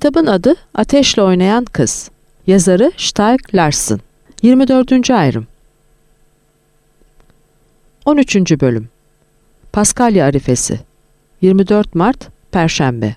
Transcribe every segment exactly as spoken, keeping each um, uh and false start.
Kitabın adı Ateşle Oynayan Kız. Yazarı Stieg Larsson. yirmi dördüncü ayrım. on üçüncü bölüm. Paskalya arifesi. yirmi dört Mart Perşembe.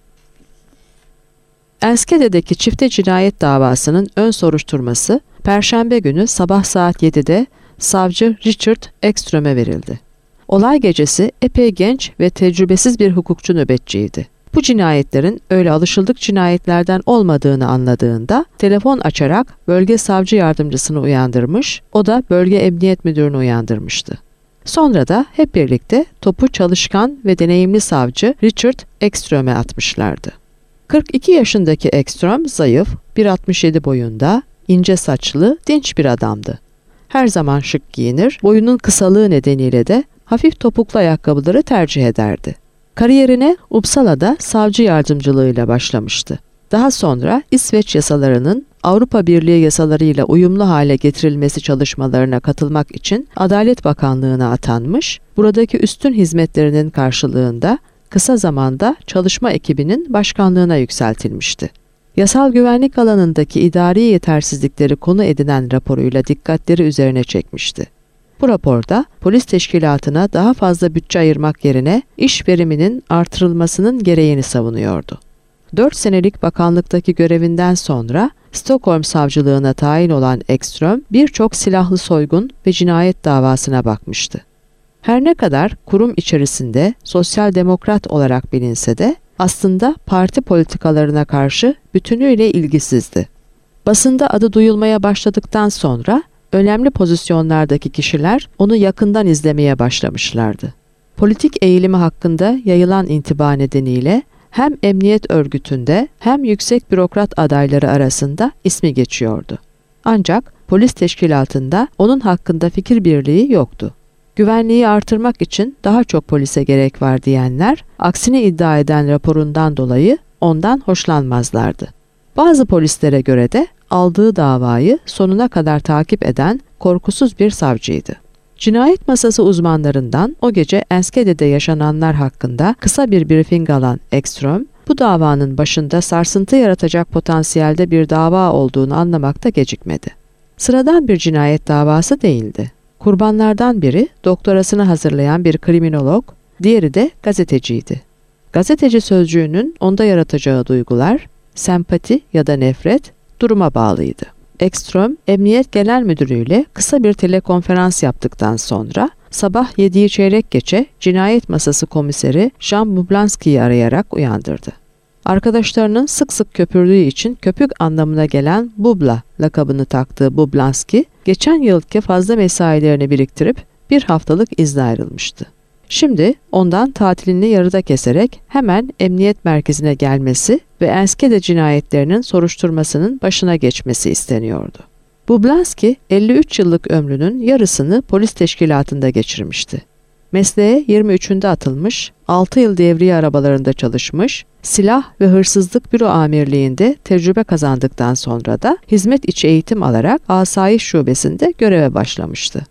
Enskede'deki çifte cinayet davasının ön soruşturması Perşembe günü sabah saat yedide savcı Richard Ekström'e verildi. Olay gecesi epey genç ve tecrübesiz bir hukukçu nöbetçiydi. Bu cinayetlerin öyle alışıldık cinayetlerden olmadığını anladığında telefon açarak bölge savcı yardımcısını uyandırmış, o da bölge emniyet müdürünü uyandırmıştı. Sonra da hep birlikte topu çalışkan ve deneyimli savcı Richard Ekström'e atmışlardı. kırk iki yaşındaki Ekström zayıf, bir altmış yedi boyunda, ince saçlı, dinç bir adamdı. Her zaman şık giyinir, boyunun kısalığı nedeniyle de hafif topuklu ayakkabıları tercih ederdi. Kariyerine Uppsala'da savcı yardımcılığıyla başlamıştı. Daha sonra İsveç yasalarının Avrupa Birliği yasalarıyla uyumlu hale getirilmesi çalışmalarına katılmak için Adalet Bakanlığı'na atanmış, buradaki üstün hizmetlerinin karşılığında kısa zamanda çalışma ekibinin başkanlığına yükseltilmişti. Yasal güvenlik alanındaki idari yetersizlikleri konu edinen raporuyla dikkatleri üzerine çekmişti. Bu raporda polis teşkilatına daha fazla bütçe ayırmak yerine iş veriminin artırılmasının gereğini savunuyordu. Dört senelik bakanlıktaki görevinden sonra Stockholm savcılığına tayin olan Ekström birçok silahlı soygun ve cinayet davasına bakmıştı. Her ne kadar kurum içerisinde sosyal demokrat olarak bilinse de aslında parti politikalarına karşı bütünüyle ilgisizdi. Basında adı duyulmaya başladıktan sonra önemli pozisyonlardaki kişiler onu yakından izlemeye başlamışlardı. Politik eğilimi hakkında yayılan intiba nedeniyle hem emniyet örgütünde hem yüksek bürokrat adayları arasında ismi geçiyordu. Ancak polis teşkilatında onun hakkında fikir birliği yoktu. Güvenliği artırmak için daha çok polise gerek var diyenler, aksini iddia eden raporundan dolayı ondan hoşlanmazlardı. Bazı polislere göre de aldığı davayı sonuna kadar takip eden korkusuz bir savcıydı. Cinayet masası uzmanlarından o gece Enskede'de yaşananlar hakkında kısa bir briefing alan Ekström, bu davanın başında sarsıntı yaratacak potansiyelde bir dava olduğunu anlamakta gecikmedi. Sıradan bir cinayet davası değildi. Kurbanlardan biri doktorasını hazırlayan bir kriminolog, diğeri de gazeteciydi. Gazeteci sözcüğünün onda yaratacağı duygular, sempati ya da nefret duruma bağlıydı. Ekström, Emniyet Genel Müdürü ile kısa bir telekonferans yaptıktan sonra sabah yediyi çeyrek geçe cinayet masası komiseri Jean Bublanski'yi arayarak uyandırdı. Arkadaşlarının sık sık köpürdüğü için köpük anlamına gelen Bubla lakabını taktığı Bublanski, geçen yılki fazla mesailerini biriktirip bir haftalık izne ayrılmıştı. Şimdi ondan tatilini yarıda keserek hemen emniyet merkezine gelmesi ve Enskede cinayetlerinin soruşturmasının başına geçmesi isteniyordu. Bublanski, elli üç yıllık ömrünün yarısını polis teşkilatında geçirmişti. Mesleğe yirmi üçünde atılmış, altı yıl devriye arabalarında çalışmış, silah ve hırsızlık büro amirliğinde tecrübe kazandıktan sonra da hizmet içi eğitim alarak asayiş şubesinde göreve başlamıştı.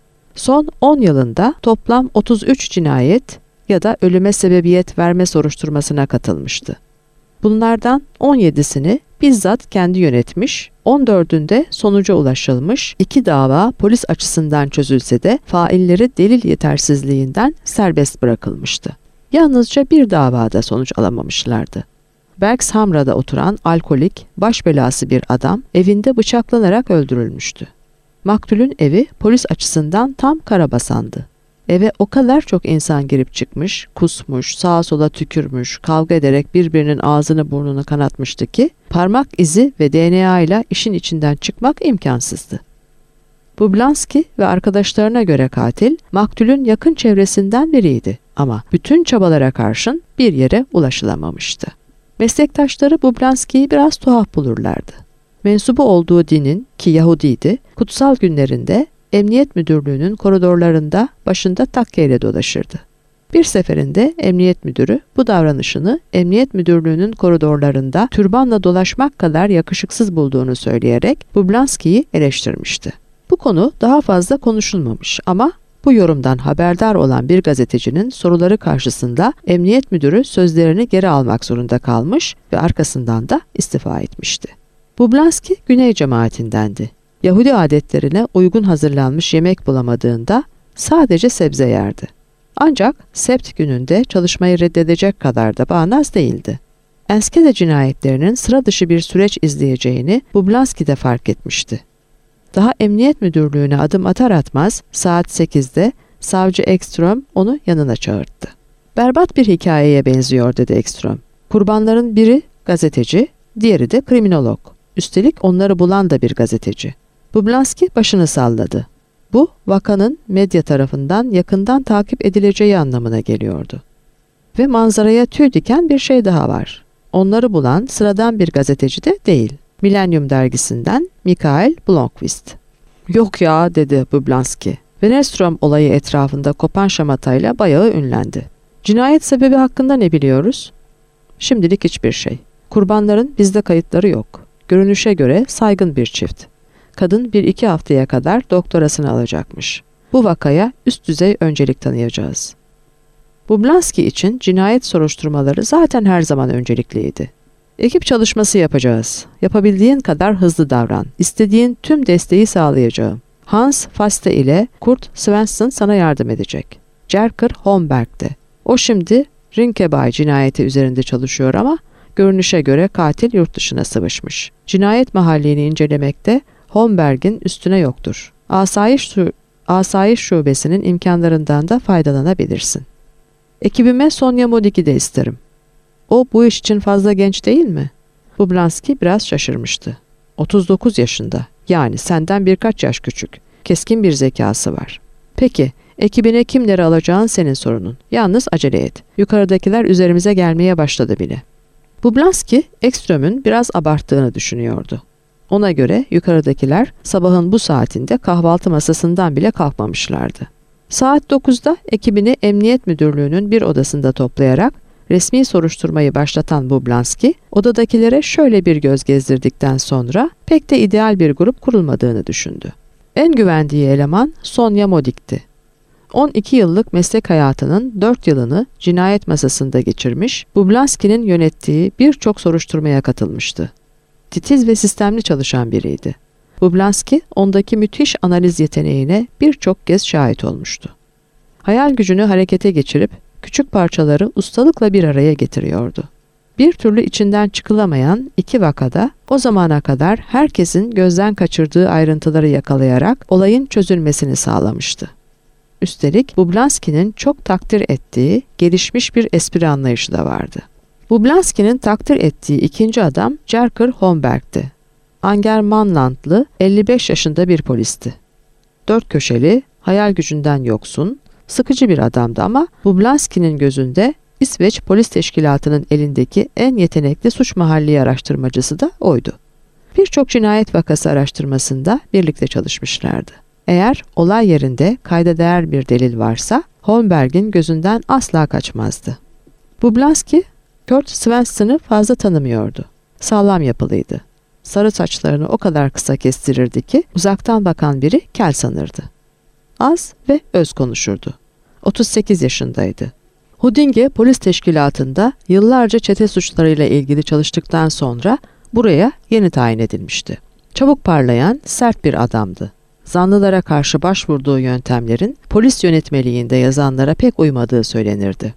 Son on yılında toplam otuz üç cinayet ya da ölüme sebebiyet verme soruşturmasına katılmıştı. Bunlardan on yedisini bizzat kendi yönetmiş, on dördünde sonuca ulaşılmış, iki dava polis açısından çözülse de failleri delil yetersizliğinden serbest bırakılmıştı. Yalnızca bir davada sonuç alamamışlardı. Bergshamra'da oturan alkolik, baş belası bir adam evinde bıçaklanarak öldürülmüştü. Maktulün evi polis açısından tam karabasandı. Eve o kadar çok insan girip çıkmış, kusmuş, sağa sola tükürmüş, kavga ederek birbirinin ağzını burnunu kanatmıştı ki parmak izi ve D N A ile işin içinden çıkmak imkansızdı. Bublanski ve arkadaşlarına göre katil, maktulün yakın çevresinden biriydi ama bütün çabalara karşın bir yere ulaşılamamıştı. Meslektaşları Bublanski'yi biraz tuhaf bulurlardı. Mensubu olduğu dinin, ki Yahudiydi, kutsal günlerinde Emniyet Müdürlüğü'nün koridorlarında başında takkeyle dolaşırdı. Bir seferinde emniyet müdürü bu davranışını Emniyet Müdürlüğü'nün koridorlarında türbanla dolaşmak kadar yakışıksız bulduğunu söyleyerek Bublanski'yi eleştirmişti. Bu konu daha fazla konuşulmamış ama Bu yorumdan haberdar olan bir gazetecinin soruları karşısında emniyet müdürü sözlerini geri almak zorunda kalmış ve arkasından da istifa etmişti. Bublanski Güney cemaatindendi. Yahudi adetlerine uygun hazırlanmış yemek bulamadığında sadece sebze yerdi. Ancak sebt gününde çalışmayı reddedecek kadar da bağnaz değildi. Enskede cinayetlerinin sıra dışı bir süreç izleyeceğini Bublanski de fark etmişti. Daha emniyet müdürlüğüne adım atar atmaz saat sekizde savcı Ekström onu yanına çağırdı. "Berbat bir hikayeye benziyor," dedi Ekström. "Kurbanların biri gazeteci, diğeri de kriminolog. Üstelik onları bulan da bir gazeteci." Bublanski başını salladı. Bu, vakanın medya tarafından yakından takip edileceği anlamına geliyordu. Ve manzaraya tüy diken bir şey daha var. Onları bulan sıradan bir gazeteci de değil. Millennium dergisinden Mikael Blomqvist. "Yok ya," dedi Bublanski. Wennerström olayı etrafında kopan şamatayla bayağı ünlendi. "Cinayet sebebi hakkında ne biliyoruz?" "Şimdilik hiçbir şey. Kurbanların bizde kayıtları yok. Görünüşe göre saygın bir çift. Kadın bir iki haftaya kadar doktorasını alacakmış. Bu vakaya üst düzey öncelik tanıyacağız." Bublanski için cinayet soruşturmaları zaten her zaman öncelikliydi. "Ekip çalışması yapacağız. Yapabildiğin kadar hızlı davran. İstediğin tüm desteği sağlayacağım. Hans Faste ile Kurt Svensson sana yardım edecek. Jerker Holmberg'de. O şimdi Rinkeby cinayeti üzerinde çalışıyor ama görünüşe göre katil yurt dışına sıvışmış. Cinayet mahallini incelemekte Holmberg'in üstüne yoktur. Asayiş, Asayiş Şubesi'nin imkanlarından da faydalanabilirsin. Ekibime Sonya Modik'i de isterim. O bu iş için fazla genç değil mi?" Bublanski biraz şaşırmıştı. otuz dokuz yaşında, yani senden birkaç yaş küçük. Keskin bir zekası var. "Peki, ekibine kimleri alacağın senin sorunun. Yalnız acele et. Yukarıdakiler üzerimize gelmeye başladı bile." Bublanski, Ekström'ün biraz abarttığını düşünüyordu. Ona göre yukarıdakiler sabahın bu saatinde kahvaltı masasından bile kalkmamışlardı. Saat dokuzda ekibini Emniyet Müdürlüğü'nün bir odasında toplayarak resmi soruşturmayı başlatan Bublanski, odadakilere şöyle bir göz gezdirdikten sonra pek de ideal bir grup kurulmadığını düşündü. En güvendiği eleman Sonya Modik'ti. on iki yıllık meslek hayatının dört yılını cinayet masasında geçirmiş, Bublanski'nin yönettiği birçok soruşturmaya katılmıştı. Titiz ve sistemli çalışan biriydi. Bublanski, ondaki müthiş analiz yeteneğine birçok kez şahit olmuştu. Hayal gücünü harekete geçirip küçük parçaları ustalıkla bir araya getiriyordu. Bir türlü içinden çıkılamayan iki vakada o zamana kadar herkesin gözden kaçırdığı ayrıntıları yakalayarak olayın çözülmesini sağlamıştı. Üstelik Bublanski'nin çok takdir ettiği gelişmiş bir espri anlayışı da vardı. Bublanski'nin takdir ettiği ikinci adam Jerker Holmberg'ti. Angermanlandlı elli beş yaşında bir polisti. Dört köşeli, hayal gücünden yoksun, sıkıcı bir adamdı ama Bublanski'nin gözünde İsveç Polis Teşkilatı'nın elindeki en yetenekli suç mahalli araştırmacısı da oydu. Birçok cinayet vakası araştırmasında birlikte çalışmışlardı. Eğer olay yerinde kayda değer bir delil varsa Holmberg'in gözünden asla kaçmazdı. Bublanski, Kurt Svensson'ı fazla tanımıyordu. Sağlam yapılıydı. Sarı saçlarını o kadar kısa kestirirdi ki uzaktan bakan biri kel sanırdı. Az ve öz konuşurdu. otuz sekiz yaşındaydı. Hudinge Polis Teşkilatı'nda yıllarca çete suçlarıyla ilgili çalıştıktan sonra buraya yeni tayin edilmişti. Çabuk parlayan, sert bir adamdı. Zanlılara karşı başvurduğu yöntemlerin polis yönetmeliğinde yazanlara pek uymadığı söylenirdi.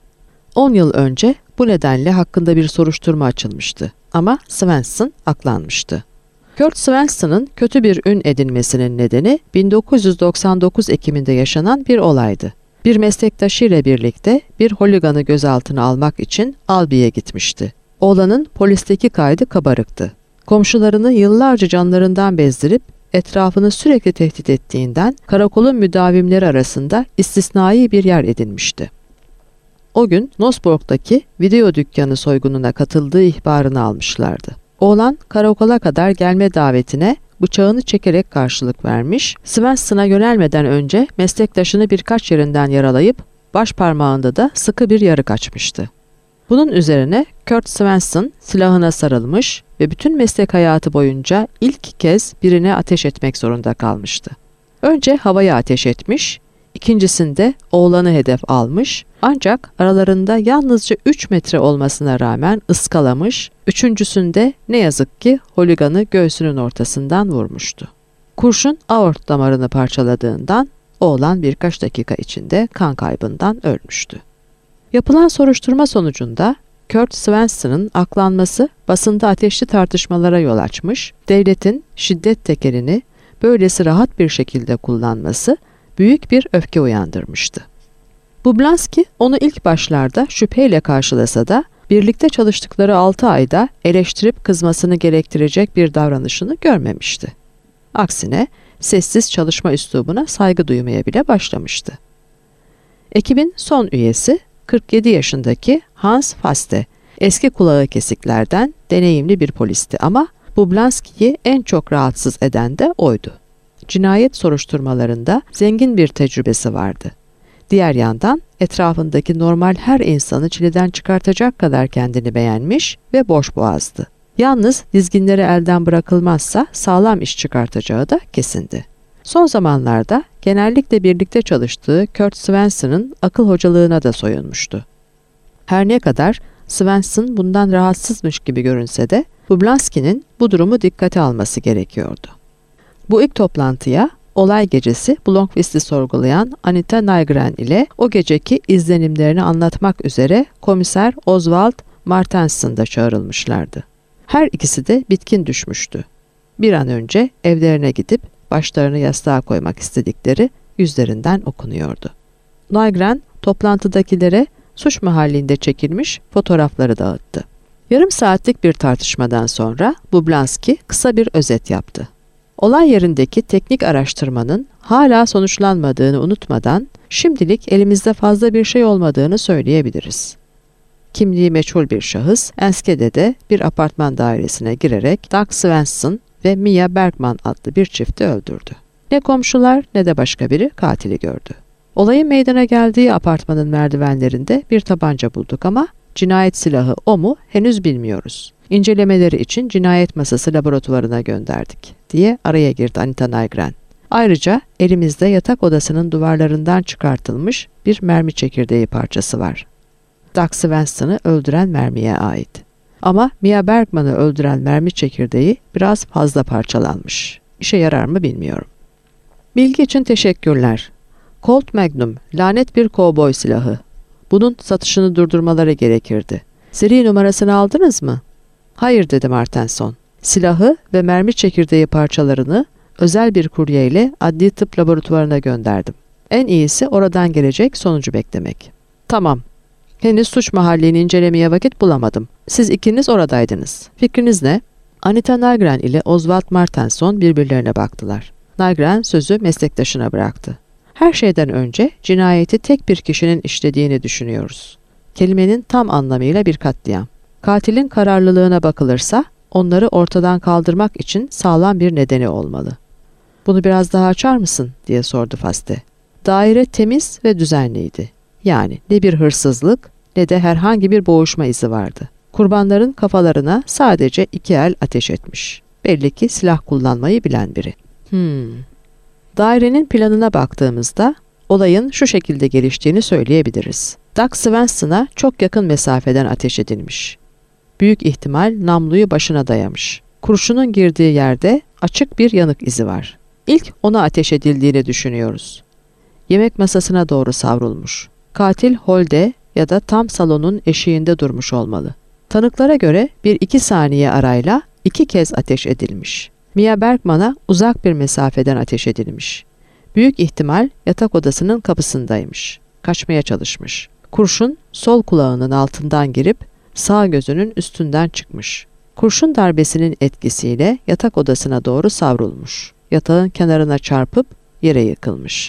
on yıl önce bu nedenle hakkında bir soruşturma açılmıştı ama Svensson aklanmıştı. Kurt Svensson'ın kötü bir ün edinmesinin nedeni bin dokuz yüz doksan dokuz Ekim'inde yaşanan bir olaydı. Bir meslektaşıyla birlikte bir holiganı gözaltına almak için Albi'ye gitmişti. Oğlanın polisteki kaydı kabarıktı. Komşularını yıllarca canlarından bezdirip etrafını sürekli tehdit ettiğinden karakolun müdavimleri arasında istisnai bir yer edinmişti. O gün Nosborg'daki video dükkanı soygununa katıldığı ihbarını almışlardı. Oğlan karakola kadar gelme davetine bıçağını çekerek karşılık vermiş, Svensson'a yönelmeden önce meslektaşını birkaç yerinden yaralayıp baş parmağında da sıkı bir yarık açmıştı. Bunun üzerine Kurt Svensson silahına sarılmış ve bütün meslek hayatı boyunca ilk kez birine ateş etmek zorunda kalmıştı. Önce havaya ateş etmiş, İkincisinde oğlanı hedef almış ancak aralarında yalnızca üç metre olmasına rağmen ıskalamış, üçüncüsünde ne yazık ki holiganı göğsünün ortasından vurmuştu. Kurşun aort damarını parçaladığından oğlan birkaç dakika içinde kan kaybından ölmüştü. Yapılan soruşturma sonucunda Kurt Swanson'ın aklanması basında ateşli tartışmalara yol açmış, devletin şiddet tekelini böylesi rahat bir şekilde kullanması büyük bir öfke uyandırmıştı. Bublanski onu ilk başlarda şüpheyle karşılasa da birlikte çalıştıkları altı ayda eleştirip kızmasını gerektirecek bir davranışını görmemişti. Aksine sessiz çalışma üslubuna saygı duymaya bile başlamıştı. Ekibin son üyesi kırk yedi yaşındaki Hans Faste, eski kulağı kesiklerden deneyimli bir polisti ama Bublanski'yi en çok rahatsız eden de oydu. Cinayet soruşturmalarında zengin bir tecrübesi vardı. Diğer yandan etrafındaki normal her insanı çileden çıkartacak kadar kendini beğenmiş ve boşboğazdı. Yalnız dizginleri elden bırakılmazsa sağlam iş çıkartacağı da kesindi. Son zamanlarda genellikle birlikte çalıştığı Kurt Swanson'ın akıl hocalığına da soyunmuştu. Her ne kadar Swanson bundan rahatsızmış gibi görünse de Bublanski'nin bu durumu dikkate alması gerekiyordu. Bu ilk toplantıya olay gecesi Blomqvist'i sorgulayan Anita Nygren ile o geceki izlenimlerini anlatmak üzere komiser Oswald Martensen da çağrılmışlardı. Her ikisi de bitkin düşmüştü. Bir an önce evlerine gidip başlarını yastığa koymak istedikleri yüzlerinden okunuyordu. Nygren toplantıdakilere suç mahallinde çekilmiş fotoğrafları dağıttı. Yarım saatlik bir tartışmadan sonra Bublanski kısa bir özet yaptı. Olay yerindeki teknik araştırmanın hala sonuçlanmadığını unutmadan şimdilik elimizde fazla bir şey olmadığını söyleyebiliriz. Kimliği meçhul bir şahıs Enskede'de bir apartman dairesine girerek Doug Swanson ve Mia Bergman adlı bir çifti öldürdü. Ne komşular ne de başka biri katili gördü. Olayın meydana geldiği apartmanın merdivenlerinde bir tabanca bulduk ama cinayet silahı o mu henüz bilmiyoruz. İncelemeleri için cinayet masası laboratuvarına gönderdik diye araya girdi Anita Nygren. Ayrıca elimizde yatak odasının duvarlarından çıkartılmış bir mermi çekirdeği parçası var. Doug Swanson'ı öldüren mermiye ait. Ama Mia Bergman'ı öldüren mermi çekirdeği biraz fazla parçalanmış. İşe yarar mı bilmiyorum. Bilgi için teşekkürler. Colt Magnum, lanet bir kovboy silahı. Bunun satışını durdurmaları gerekirdi. Seri numarasını aldınız mı? Hayır dedi Martenson. Silahı ve mermi çekirdeği parçalarını özel bir kuryeyle adli tıp laboratuvarına gönderdim. En iyisi oradan gelecek sonucu beklemek. Tamam. Henüz suç mahallini incelemeye vakit bulamadım. Siz ikiniz oradaydınız. Fikriniz ne? Anita Nygren ile Oswald Martenson birbirlerine baktılar. Nygren sözü meslektaşına bıraktı. Her şeyden önce cinayeti tek bir kişinin işlediğini düşünüyoruz. Kelimenin tam anlamıyla bir katliam. Katilin kararlılığına bakılırsa onları ortadan kaldırmak için sağlam bir nedeni olmalı. Bunu biraz daha açar mısın diye sordu Faste. Daire temiz ve düzenliydi. Yani ne bir hırsızlık ne de herhangi bir boğuşma izi vardı. Kurbanların kafalarına sadece iki el ateş etmiş. Belli ki silah kullanmayı bilen biri. Hmm. Dairenin planına baktığımızda olayın şu şekilde geliştiğini söyleyebiliriz. Doug Swanson'a çok yakın mesafeden ateş edilmiş. Büyük ihtimal namluyu başına dayamış. Kurşunun girdiği yerde açık bir yanık izi var. İlk ona ateş edildiğini düşünüyoruz. Yemek masasına doğru savrulmuş. Katil holde ya da tam salonun eşiğinde durmuş olmalı. Tanıklara göre bir iki saniye arayla iki kez ateş edilmiş. Mia Bergman'a uzak bir mesafeden ateş edilmiş. Büyük ihtimal yatak odasının kapısındaymış. Kaçmaya çalışmış. Kurşun sol kulağının altından girip sağ gözünün üstünden çıkmış. Kurşun darbesinin etkisiyle yatak odasına doğru savrulmuş. Yatağın kenarına çarpıp yere yıkılmış.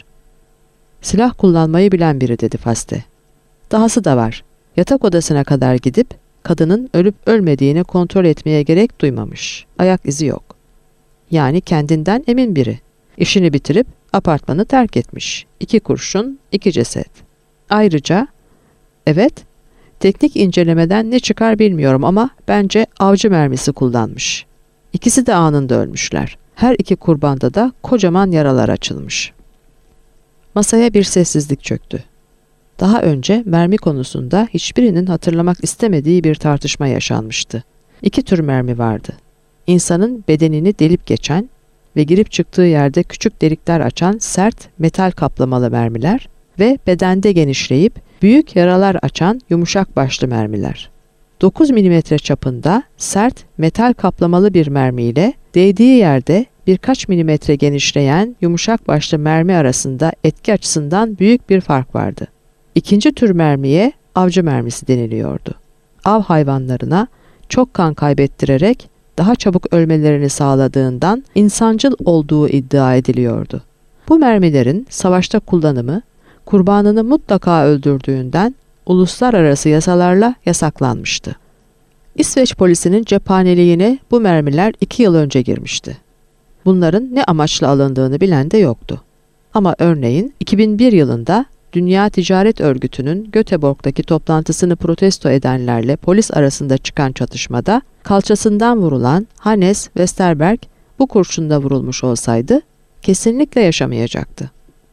Silah kullanmayı bilen biri dedi Faste. Dahası da var. Yatak odasına kadar gidip kadının ölüp ölmediğini kontrol etmeye gerek duymamış. Ayak izi yok. Yani kendinden emin biri. İşini bitirip apartmanı terk etmiş. İki kurşun, iki ceset. Ayrıca, evet, teknik incelemeden ne çıkar bilmiyorum ama bence avcı mermisi kullanmış. İkisi de anında ölmüşler. Her iki kurbanda da kocaman yaralar açılmış. Masaya bir sessizlik çöktü. Daha önce mermi konusunda hiçbirinin hatırlamak istemediği bir tartışma yaşanmıştı. İki tür mermi vardı. İnsanın bedenini delip geçen ve girip çıktığı yerde küçük delikler açan sert metal kaplamalı mermiler ve bedende genişleyip büyük yaralar açan yumuşak başlı mermiler. dokuz milimetre çapında sert metal kaplamalı bir mermiyle değdiği yerde birkaç milimetre genişleyen yumuşak başlı mermi arasında etki açısından büyük bir fark vardı. İkinci tür mermiye avcı mermisi deniliyordu. Av hayvanlarına çok kan kaybettirerek daha çabuk ölmelerini sağladığından insancıl olduğu iddia ediliyordu. Bu mermilerin savaşta kullanımı, kurbanını mutlaka öldürdüğünden uluslararası yasalarla yasaklanmıştı. İsveç polisinin cephaneliğine bu mermiler iki yıl önce girmişti. Bunların ne amaçla alındığını bilen de yoktu. Ama örneğin iki bin bir yılında Dünya Ticaret Örgütü'nün Göteborg'daki toplantısını protesto edenlerle polis arasında çıkan çatışmada kalçasından vurulan Hannes Westerberg bu kurşunla vurulmuş olsaydı kesinlikle yaşamayacaktı.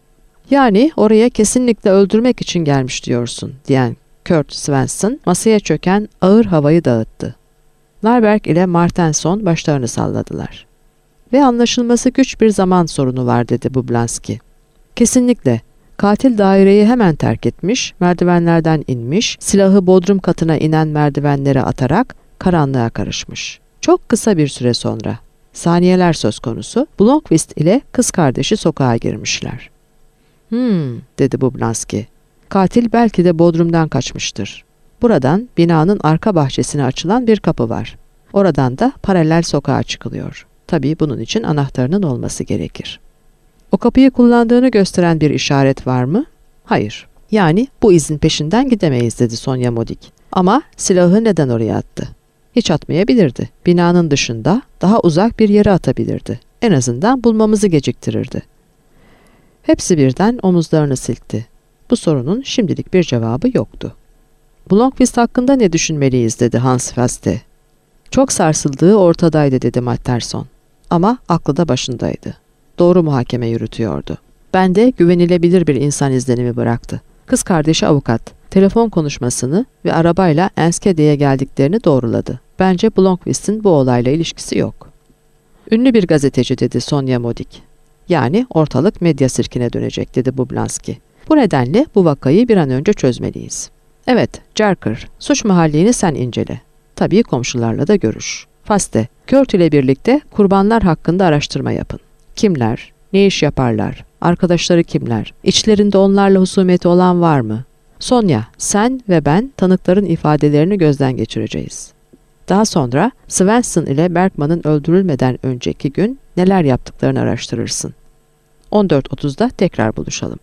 Yani oraya kesinlikle öldürmek için gelmiş diyorsun, diyen Kurt Svensson masaya çöken ağır havayı dağıttı. Narberg ile Martenson başlarını salladılar. Ve anlaşılması güç bir zaman sorunu var, dedi Bublanski. Kesinlikle. Katil daireyi hemen terk etmiş, merdivenlerden inmiş, silahı bodrum katına inen merdivenlere atarak karanlığa karışmış. Çok kısa bir süre sonra, saniyeler söz konusu, Blomqvist ile kız kardeşi sokağa girmişler. Hmm, dedi Bublanski. Katil belki de bodrumdan kaçmıştır. Buradan binanın arka bahçesine açılan bir kapı var. Oradan da paralel sokağa çıkılıyor. Tabii bunun için anahtarının olması gerekir. O kapıyı kullandığını gösteren bir işaret var mı? Hayır. Yani bu izin peşinden gidemeyiz, dedi Sonya Modik. Ama silahı neden oraya attı? Hiç atmayabilirdi. Binanın dışında daha uzak bir yere atabilirdi. En azından bulmamızı geciktirirdi. Hepsi birden omuzlarını silkti. Bu sorunun şimdilik bir cevabı yoktu. Blomqvist hakkında ne düşünmeliyiz, dedi Hans Faste. Çok sarsıldığı ortadaydı, dedi Matterson. Ama aklı da başındaydı. Doğru muhakeme yürütüyordu. Bende güvenilebilir bir insan izlenimi bıraktı. Kız kardeşi avukat. Telefon konuşmasını ve arabayla Enskede'ye geldiklerini doğruladı. Bence Blomqvist'in bu olayla ilişkisi yok. Ünlü bir gazeteci, dedi Sonya Modik. Yani ortalık medya sirkine dönecek, dedi Bublanski. Bu nedenle bu vakayı bir an önce çözmeliyiz. Evet, Jarker, suç mahalliğini sen incele. Tabii komşularla da görüş. Faste, Kurt ile birlikte kurbanlar hakkında araştırma yapın. Kimler, ne iş yaparlar, arkadaşları kimler, içlerinde onlarla husumeti olan var mı? Sonya, sen ve ben tanıkların ifadelerini gözden geçireceğiz. Daha sonra Svensson ile Bergman'ın öldürülmeden önceki gün neler yaptıklarını araştırırsın. on dört otuzda tekrar buluşalım.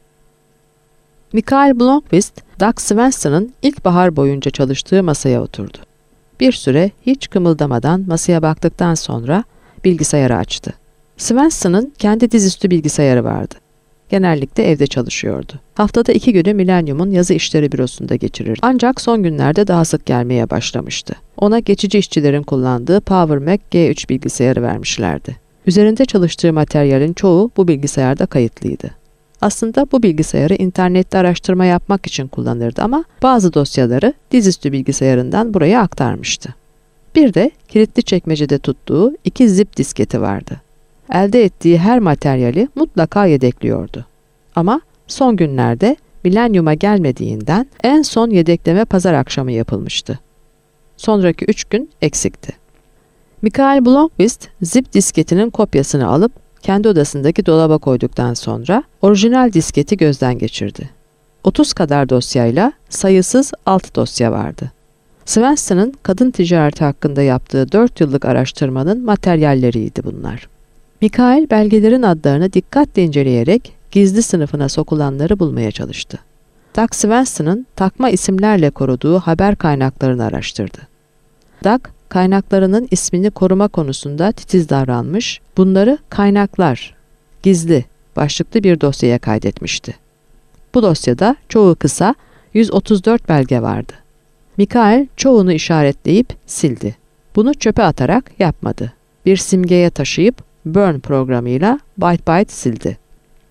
Mikael Blomqvist, Doug Svensson'ın ilkbahar boyunca çalıştığı masaya oturdu. Bir süre hiç kımıldamadan masaya baktıktan sonra bilgisayarı açtı. Svensson'ın kendi dizüstü bilgisayarı vardı. Genellikle evde çalışıyordu. Haftada iki günü Millennium'un yazı işleri bürosunda geçirirdi. Ancak son günlerde daha sık gelmeye başlamıştı. Ona geçici işçilerin kullandığı Power Mac G üç bilgisayarı vermişlerdi. Üzerinde çalıştığı materyalin çoğu bu bilgisayarda kayıtlıydı. Aslında bu bilgisayarı internette araştırma yapmak için kullanırdı ama bazı dosyaları dizüstü bilgisayarından buraya aktarmıştı. Bir de kilitli çekmecede tuttuğu iki zip disketi vardı. Elde ettiği her materyali mutlaka yedekliyordu. Ama son günlerde Millennium'a gelmediğinden en son yedekleme pazar akşamı yapılmıştı. Sonraki üç gün eksikti. Mikael Blomqvist zip disketinin kopyasını alıp kendi odasındaki dolaba koyduktan sonra orijinal disketi gözden geçirdi. otuz kadar dosyayla sayısız alt dosya vardı. Svensson'ın kadın ticareti hakkında yaptığı dört yıllık araştırmanın materyalleriydi bunlar. Mikael belgelerin adlarını dikkatle inceleyerek gizli sınıfına sokulanları bulmaya çalıştı. Doug Svensson'ın takma isimlerle koruduğu haber kaynaklarını araştırdı. Doug, kaynaklarının ismini koruma konusunda titiz davranmış, bunları kaynaklar, gizli başlıklı bir dosyaya kaydetmişti. Bu dosyada çoğu kısa yüz otuz dört belge vardı. Mikael çoğunu işaretleyip sildi. Bunu çöpe atarak yapmadı. Bir simgeye taşıyıp Burn programıyla byte byte sildi.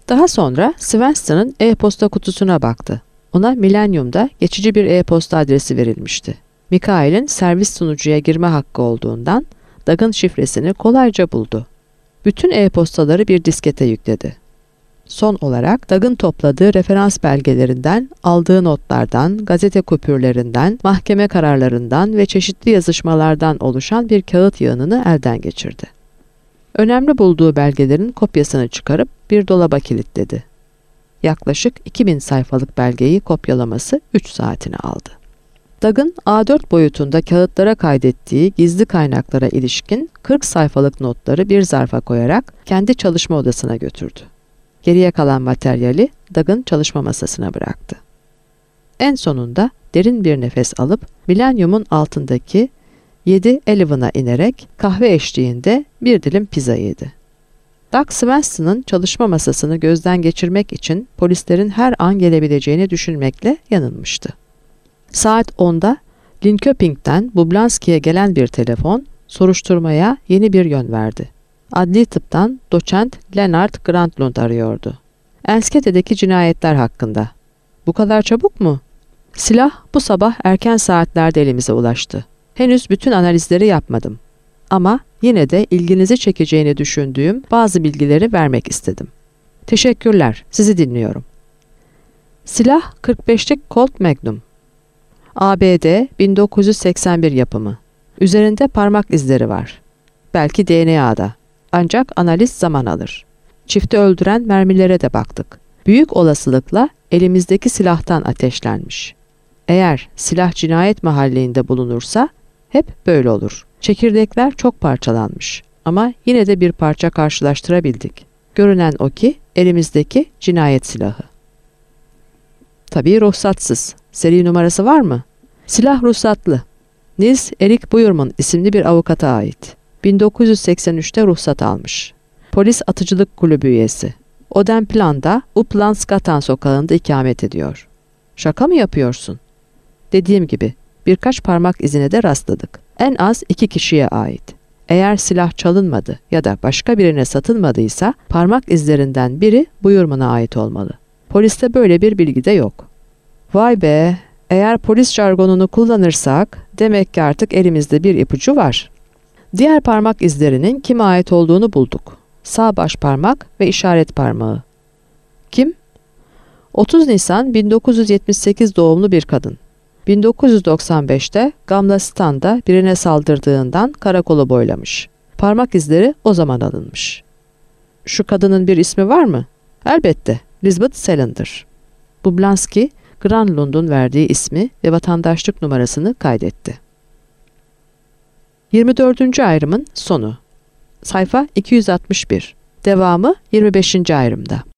Daha sonra Svensson'ın e-posta kutusuna baktı. Ona Millennium'da geçici bir e-posta adresi verilmişti. Mikhail'in servis sunucuya girme hakkı olduğundan Doug'ın şifresini kolayca buldu. Bütün e-postaları bir diskete yükledi. Son olarak Doug'ın topladığı referans belgelerinden, aldığı notlardan, gazete kupürlerinden, mahkeme kararlarından ve çeşitli yazışmalardan oluşan bir kağıt yığınını elden geçirdi. Önemli bulduğu belgelerin kopyasını çıkarıp bir dolaba kilitledi. Yaklaşık iki bin sayfalık belgeyi kopyalaması üç saatini aldı. Doug'ın A dört boyutunda kağıtlara kaydettiği gizli kaynaklara ilişkin kırk sayfalık notları bir zarfa koyarak kendi çalışma odasına götürdü. Geriye kalan materyali Doug'ın çalışma masasına bıraktı. En sonunda derin bir nefes alıp Millennium'un altındaki yedi Eleven'a inerek kahve eşliğinde bir dilim pizza yedi. Doug Svensson'ın çalışma masasını gözden geçirmek için polislerin her an gelebileceğini düşünmekle yanılmıştı. Saat onda Linköping'den Bublanski'ye gelen bir telefon soruşturmaya yeni bir yön verdi. Adli tıptan doçent Leonard Granlund arıyordu. Enskete'deki cinayetler hakkında. Bu kadar çabuk mu? Silah bu sabah erken saatlerde elimize ulaştı. Henüz bütün analizleri yapmadım. Ama yine de ilginizi çekeceğini düşündüğüm bazı bilgileri vermek istedim. Teşekkürler, sizi dinliyorum. Silah kırk beşlik Colt Magnum. A B D bin dokuz yüz seksen bir yapımı. Üzerinde parmak izleri var. Belki D N A'da. Ancak analiz zaman alır. Çifti öldüren mermilere de baktık. Büyük olasılıkla elimizdeki silahtan ateşlenmiş. Eğer silah cinayet mahalliğinde bulunursa hep böyle olur. Çekirdekler çok parçalanmış ama yine de bir parça karşılaştırabildik. Görünen o ki elimizdeki cinayet silahı. Tabii ruhsatsız. Seri numarası var mı? Silah ruhsatlı. Nils Erik Buyurman isimli bir avukata ait. bin dokuz yüz seksen üçte ruhsat almış. Polis atıcılık kulübü üyesi. Odenplan'da Upplandsgatan sokağında ikamet ediyor. Şaka mı yapıyorsun? Dediğim gibi birkaç parmak izine de rastladık. En az iki kişiye ait. Eğer silah çalınmadı ya da başka birine satılmadıysa parmak izlerinden biri Buyurman'a ait olmalı. Poliste böyle bir bilgi de yok. Vay be, eğer polis jargonunu kullanırsak demek ki artık elimizde bir ipucu var. Diğer parmak izlerinin kime ait olduğunu bulduk. Sağ baş parmak ve işaret parmağı. Kim? otuz Nisan bin dokuz yüz yetmiş sekiz doğumlu bir kadın. bin dokuz yüz doksan beşte Gamla-Stan'da birine saldırdığından karakolu boylamış. Parmak izleri o zaman alınmış. Şu kadının bir ismi var mı? Elbette, Lisbeth Salander. Bublanski, Granlund'un verdiği ismi ve vatandaşlık numarasını kaydetti. yirmi dördüncü ayrımın sonu. Sayfa iki yüz altmış bir. Devamı yirmi beşinci ayrımda.